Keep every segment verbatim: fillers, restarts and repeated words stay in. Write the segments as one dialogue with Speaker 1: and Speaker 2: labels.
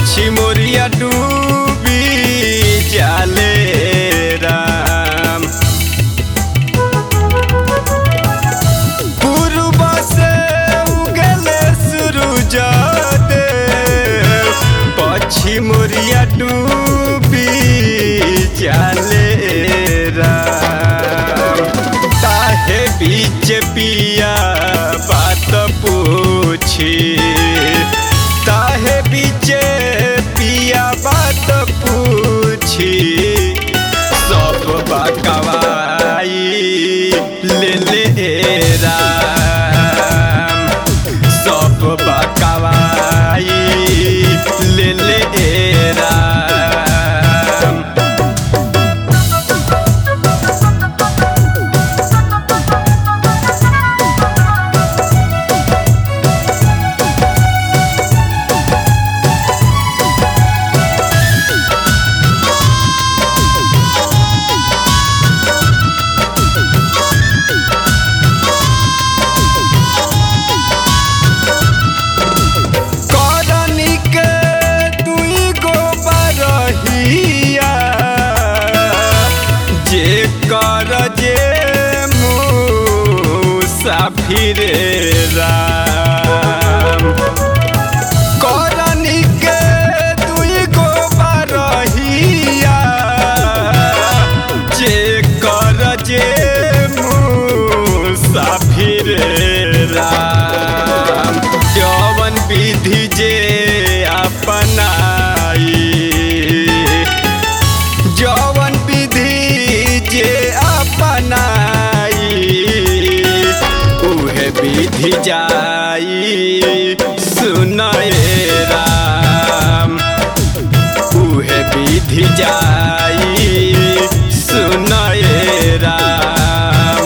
Speaker 1: पश्चिम मोरिया डूबी जाले राम। पूर्व से उगले सूरज देव पश्चिम मोरिया डूबी जाले राम। ताहे बीच पिया बात पूछी, ताहे बीचे पिया बात पूछी, सब बकवाई ले ले राम। सब बकवाई ले ले राम। फिर राम करनी के दुई गो बारहिया, जे कर जे मुसाफिर राम। जवन विधि जे अपनाई, जवन विधि जे अपनाई, विधि जाई सुनए राम। उहे विधि जाई सुनए राम।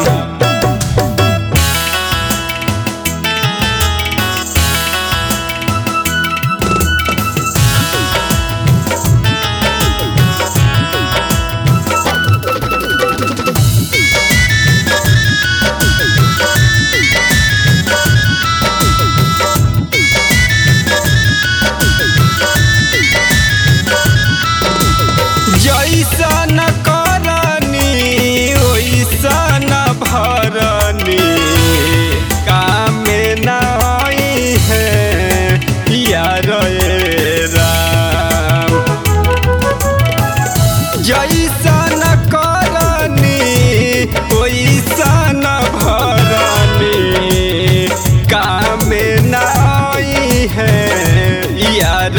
Speaker 1: जैसन करनी ओइसन भरनी, कामे नाई है यार राम। जैसन करनी ओइसन भरनी, कामे नाई है यार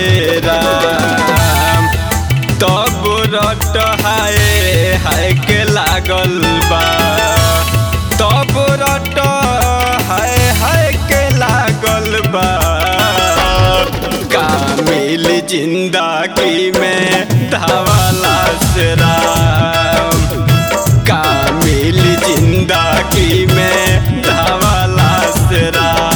Speaker 1: राम। तब रट हाय हाय के लागल बा, तब रट हाय हाय के लागल बा। कामिल जिंदगी में धावला से राम। कामिल जिंदगी में धावला से राम।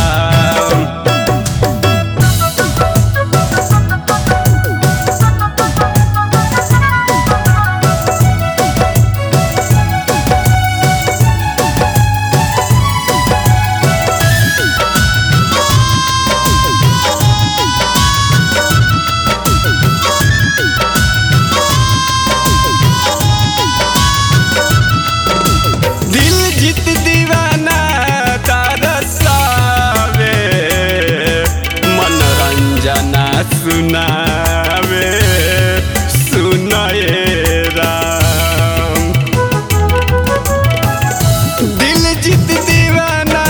Speaker 1: सुनावे सुनाए राम। दिल जीत दीवाना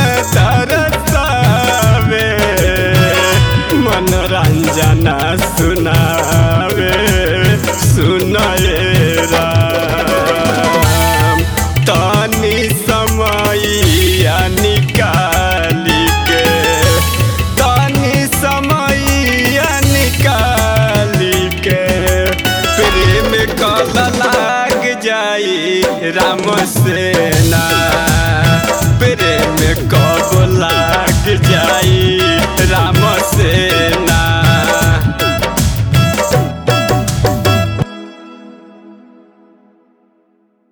Speaker 1: तरसावे, मनोरंजना सुनावे सुनाए राम। तनी समय निकाली के, तनी समय निकाली के, प्रेम कल लाग जाई राम सेना। प्रेम कब लाग जाई राम सेना।